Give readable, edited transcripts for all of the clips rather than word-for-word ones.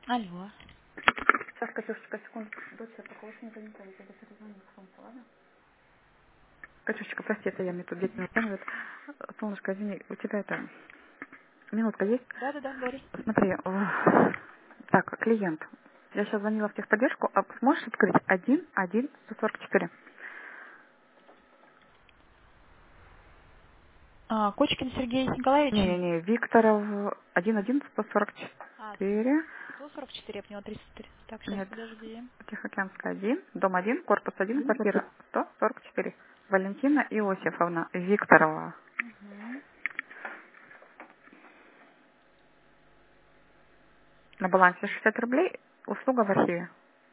Алло. Сейчас, Катюшечка, секунду. Дочь, я пока очень не занята, я тебе перезвоню к солнцу, ладно? Катюшечка, прости, это я, мне тут дети названивают. Солнышко, извини, у тебя это, минутка есть? Да-да-да, говори. Смотри, так, клиент. Я сейчас звонила в техподдержку, а сможешь открыть 11144? Кочкин Сергей Николаевич? Не-не-не, Викторов 11144. 144, я поняла, 33. Так, сейчас, Нет, подожди. Тихоокеанская 1, дом 1, корпус 1, квартира 144. Валентина Иосифовна Викторова. Угу. На балансе 60 рублей. Услуга в архиве.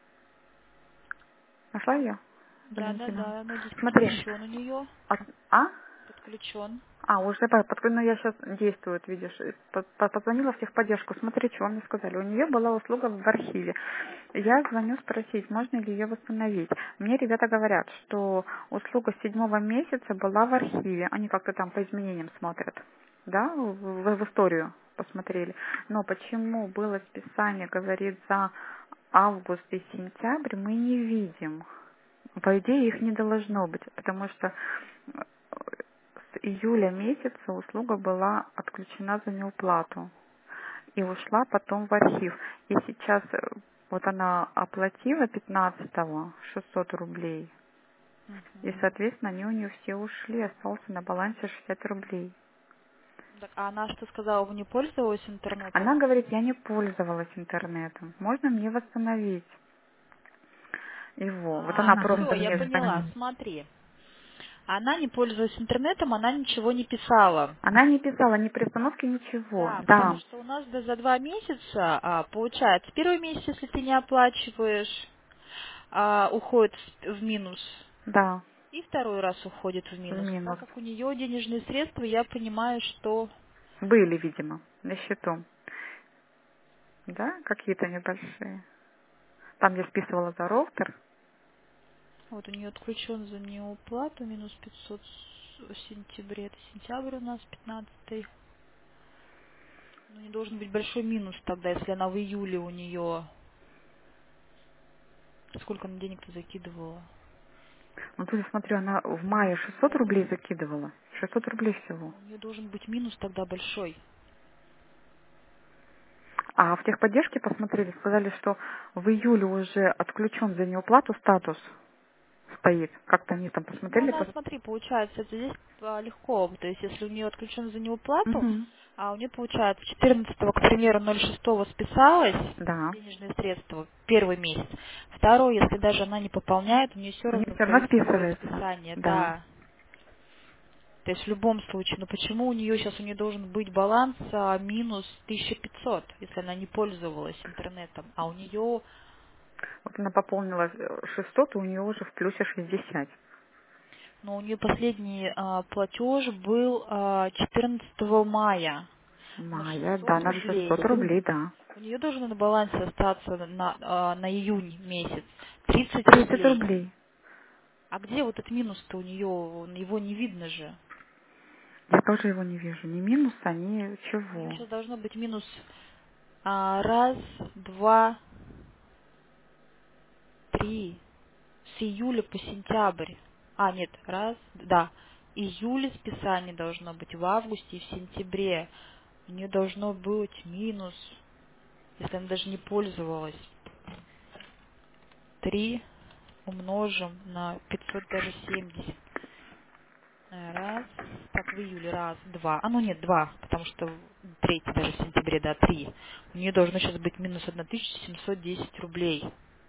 Нашла ее, Валентина? Да-да-да, но здесь Смотри. подключен у нее. А? А, Подключен. уже ну я сейчас действует, видишь. Позвонила в техподдержку. Смотри, что мне сказали. У нее была услуга в архиве. Я звоню спросить, можно ли ее восстановить. Мне ребята говорят, что услуга с 7 месяца была в архиве. Они как-то там по изменениям смотрят. Да, в историю посмотрели. Но почему было списание, говорит, за август и сентябрь, мы не видим. По идее, их не должно быть, потому что с июля месяца услуга была отключена за неуплату и ушла потом в архив. И сейчас вот она оплатила 15-го 600 рублей, и, Угу. соответственно, они у нее все ушли, остался на балансе 60 рублей. Так, а она что сказала, вы не пользовалась интернетом? Она говорит, я не пользовалась интернетом, можно мне восстановить его. Вот она Все, просто я мне поняла, звонит. смотри. Она не пользовалась интернетом, она ничего не писала. Она не писала ни приостановки, ничего. Да, потому Да, что у нас за 2 месяца, получается, первый месяц, если ты не оплачиваешь, уходит в минус, да, и второй раз уходит в в минус. Так минус. как у нее денежные средства, я понимаю, что Были, видимо, на счету. Да, какие-то небольшие. Там я списывала за роутер. вот у нее отключен за неуплату, минус 500 в сентябре, это сентябрь у нас, 15-й. Ну, не должен быть большой минус тогда, если она в июле у нее... Сколько она денег-то закидывала? Ну, тут я смотрю, она в мае 600 рублей закидывала. 600 рублей всего. У нее должен быть минус тогда большой. А в техподдержке посмотрели, сказали, что в июле уже отключен за неуплату статус стоит. Как-то они там Ну, посмотрели. она, смотри, получается, это здесь легко. То есть, если у нее отключен за неуплату, Мгм. а у нее, получается, 14, к примеру, 06 списалось Да. денежные средства первый месяц. Второй, если даже она не пополняет, у нее все У нее равно все равно происходит списывается. списание, Да. да. То есть в любом случае, но почему у нее сейчас у нее должен быть баланс минус 1500, если она не пользовалась интернетом, а у нее, Вот она пополнила 600, и у нее уже в плюсе 60. ну, у нее последний платеж был 14 мая на Мая, да, 600 на 600 рублей. рублей, да. У нее должен на балансе остаться на июнь месяц 30 30 рублей. рублей. А где вот этот минус-то у нее? Его не видно же. Я тоже его не вижу. Ни минуса, ни У нее чего. сейчас должно быть минус раз, два, три. С июля по сентябрь. Нет, раз, да. Июле списание должно быть в августе и в сентябре. У нее должно быть минус, если она даже не пользовалась. 3 умножим на 500, даже 70. Раз. Так, в июле раз, два. Ну нет, два, потому что третий даже в сентябре, да, 3. У нее должно сейчас быть минус 1710 рублей.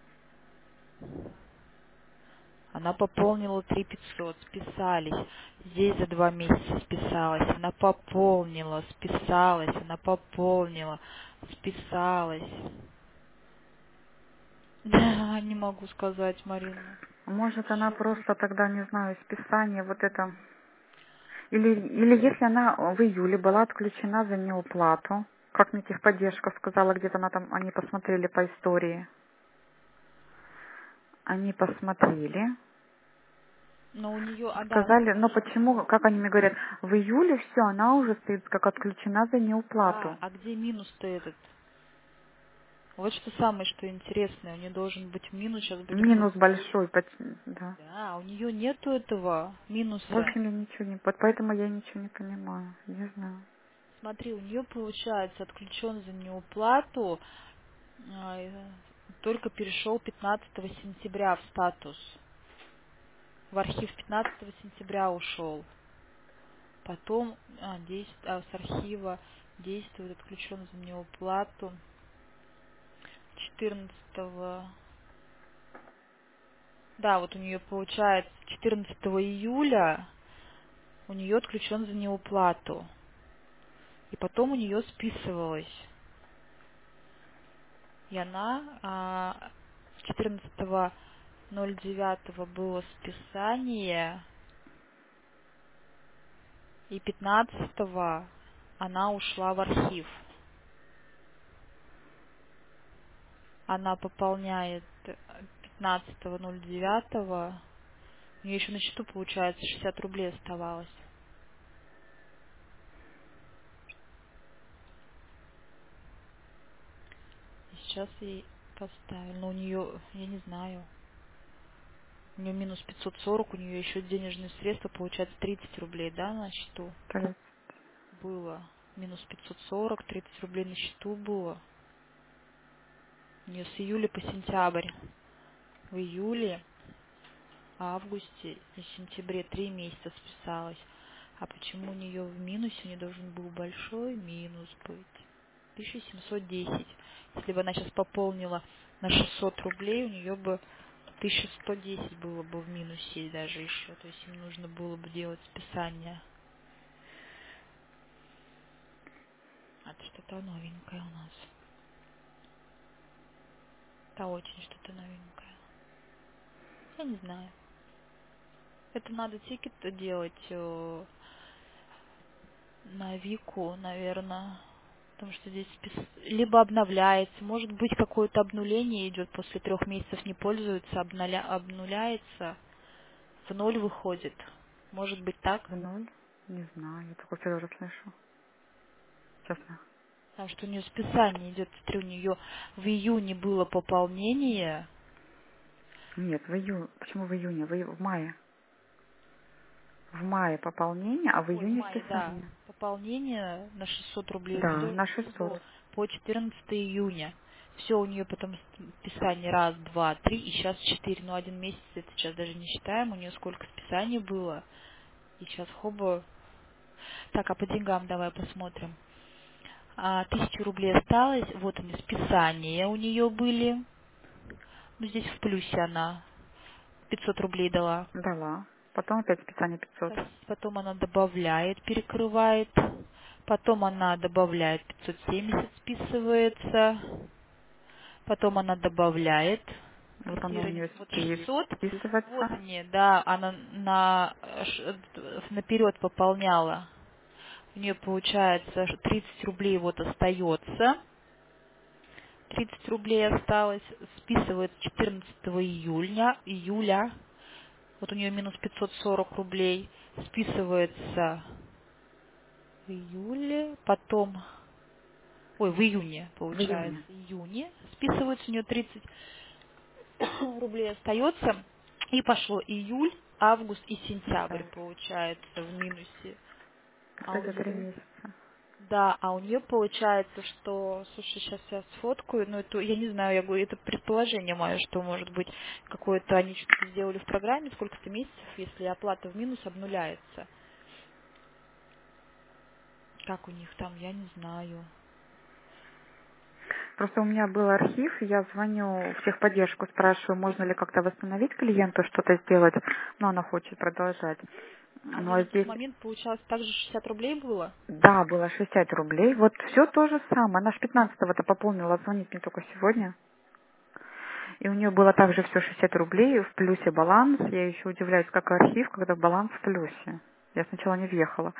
Она пополнила 3500, списались. Здесь за 2 месяца списалась. Она пополнила, списалась. Она пополнила, списалась. Да, не могу сказать, Марина. Может, она Что? просто тогда, не знаю, списание вот это... Или если она в июле была отключена за неуплату, как мне техподдержка сказала, где-то она там, они посмотрели по истории. Они посмотрели, Но у нее, да, она сказали, но посмотрела. почему, как они мне говорят, в июле все, она уже стоит как отключена за Да, неуплату. а где минус-то этот? Вот что самое, что интересное. У нее должен быть минус, сейчас будем Минус смотреть. большой, да. Да, у нее нету этого В минуса. общем, я ничего не... Вот поэтому я ничего не понимаю. Не знаю. Смотри, у нее получается отключен за неуплату, только перешел 15 сентября в статус. В архив 15 сентября ушел. Потом с архива действует отключен за неуплату 14. Да, вот у нее получается 14 июля у нее отключен за неуплату. И потом у нее списывалось. И она 14.09 было списание, и 15 она ушла в архив. Она пополняет 15.09. У нее еще на счету, получается, 60 рублей оставалось. И сейчас ей поставили. Но у нее, я не знаю, у нее минус 540, у нее еще денежные средства, получается 30 рублей, да, на счету То есть, было. Минус 540, 30 рублей на счету было. У нее с июля по сентябрь. В июле, августе и сентябре 3 месяца списалось. А почему у нее в минусе? У нее должен был большой минус быть. 1710. Если бы она сейчас пополнила на 600 рублей, у нее бы 1110 было бы в минусе даже еще. То есть им нужно было бы делать списание. Это что-то новенькое у нас. Это очень что-то новенькое. Я не знаю. Это надо тикет делать на Вику, наверное. Потому что здесь либо обновляется, может быть какое-то обнуление идет после 3 месяцев не пользуется, обнуляется, в ноль выходит. Может быть так? в ноль? Не знаю, я такой первый раз слышу. Честно. Потому что у нее списание идет, смотри, у нее в июне было пополнение. Нет, в июне. Почему в июне? В мае. В мае пополнение, а в Ой, в июне мае, да. списание. Пополнение на 600 рублей у нее Да, на должен был 600. по 14 июня. Все, у нее потом списание раз, два, три, и сейчас 4. Ну, 1 месяц, это сейчас даже не считаем, у нее сколько списаний было. И сейчас хоба. Так, а по деньгам давай посмотрим. 1000 рублей осталось, вот они, списания у нее были. Ну, здесь в плюсе она 500 рублей дала. Дала. Потом опять списание 500. Потом она добавляет, перекрывает. Потом она добавляет 570, списывается. Потом она добавляет. Вот Где оно у разница? нее Вот 600. Вот списывается. они, да, она наперед пополняла. У нее получается 30 рублей вот остается. 30 рублей осталось. Списывается 14 июля. Вот у нее минус 540 рублей. Списывается в июле, потом, в июне, В получается, июне. июне, списывается, у нее 30 рублей остается, и пошло июль, август и сентябрь, Сентябрь. получается, в минусе. А у Это нее, 3 месяца. да, а у нее получается, что, слушай, сейчас я сфоткаю, но это, я не знаю, я говорю, это предположение мое, что, может быть, какое-то, они что-то сделали в программе, сколько-то месяцев, если оплата в минус обнуляется. Как у них там, я не знаю. Просто у меня был архив, я звоню в техподдержку, спрашиваю, можно ли как-то восстановить клиенту, что-то сделать, но она хочет продолжать. А у Ну нее а на тот здесь, момент, получалось, также 60 рублей было? да, было 60 рублей, вот все то же самое. Она ж 15-го-то пополнила, звонит мне только сегодня. И у нее было также все 60 рублей, в плюсе баланс. Я еще удивляюсь, как архив, когда баланс в плюсе. Я сначала не въехала.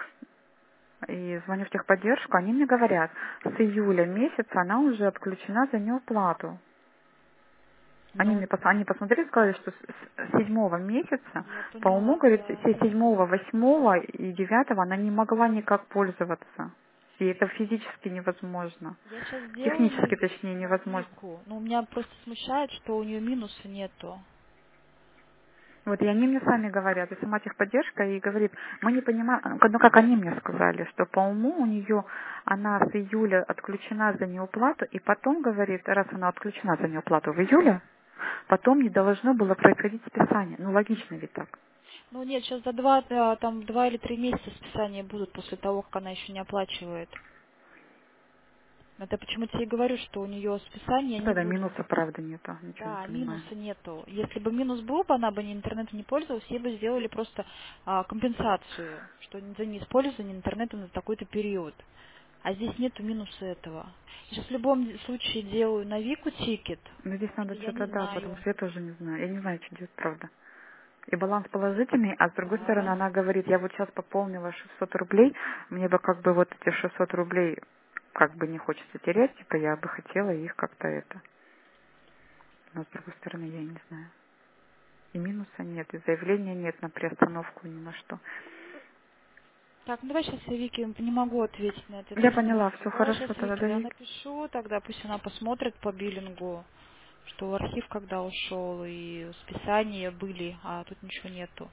И звоню в техподдержку, они мне говорят, с июля месяца она уже отключена за неуплату. Ну, Они посмотрели, сказали, что с 7-го месяца, я по уму, поняла, говорит, да. с 7-го, 8-го и 9-го она не могла никак пользоваться. вести. Это физически невозможно. Я сейчас сделаю Технически, точнее, на невозможно. Вику, но меня просто смущает, что у нее минуса нету. Вот, и они мне сами говорят, и сама техподдержка, и говорит, мы не понимаем, ну, как они мне сказали, что по уму у нее, она с июля отключена за неуплату, и потом, говорит, раз она отключена за неуплату в июле, потом не должно было происходить списание. Ну, логично ведь так. Ну нет, сейчас за там 2 или 3 месяца списания будут после того, как она еще не оплачивает. Это почему-то я и говорю, что у нее списания Ну, не тогда будут. минуса, правда, нету, ничего не Да, понимаю. минуса нету. Если бы минус был бы, она бы ни интернетом не пользовалась, ей бы сделали просто компенсацию, что за неиспользование интернета на такой-то период. А здесь нету минуса этого. Я сейчас в любом случае делаю на Вику тикет, Но здесь потому надо что я не что-то, да, потому знаю. что я тоже не знаю. Я не знаю, что делать, правда. И баланс положительный, а с другой стороны Да. она говорит, я вот сейчас пополнила 600 рублей, мне бы как бы вот эти 600 рублей как бы не хочется терять, типа я бы хотела их как-то это. Но с другой стороны я не знаю. И минуса нет, и заявления нет на приостановку ни на что. Так, ну давай сейчас я Вике не могу ответить на этот Я поняла, смс. все Давай хорошо, сейчас тогда Вике я Давид. напишу, тогда пусть она посмотрит по биллингу, что архив когда ушел, и списания были, а тут ничего нету.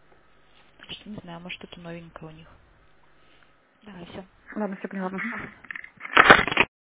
Так что не знаю, может что-то новенькое у них. Давай, все. Ладно, все поняла. Мгм. Ага.